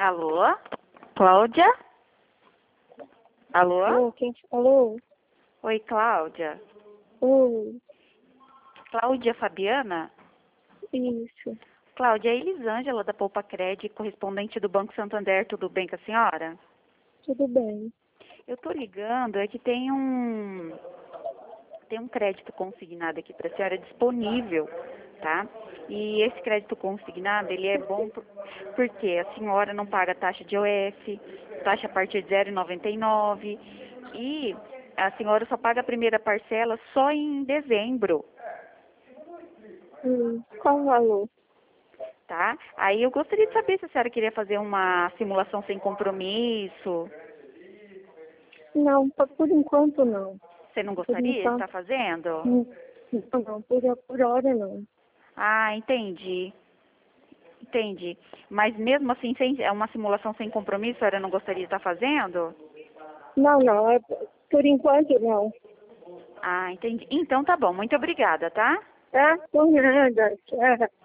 Alô? Cláudia? Alô? Alô, quem falou? Oi, Cláudia. Oi, Cláudia Fabiana? isso, Cláudia, é Elisângela da Poupa Cred, correspondente do Banco Santander, tudo bem com a senhora? tudo bem. Eu tô ligando, é que tem um crédito consignado aqui para a senhora disponível, tá? E esse crédito consignado, ele é bom porque a senhora não paga taxa de OF, taxa a partir de 0,99 e a senhora só paga a primeira parcela só em dezembro, Qual o valor? tá? Aí eu gostaria de saber se a senhora queria fazer uma simulação sem compromisso. Não, por enquanto não. Você não Por gostaria de estar enquanto, fazendo? não, por hora não. Ah, entendi. Entendi. Mas mesmo assim, é uma simulação sem compromisso, a senhora não gostaria de estar fazendo? Não, não, por enquanto não. Ah, entendi. Então tá bom. Muito obrigada, tá? Tá? Por nada, tchau.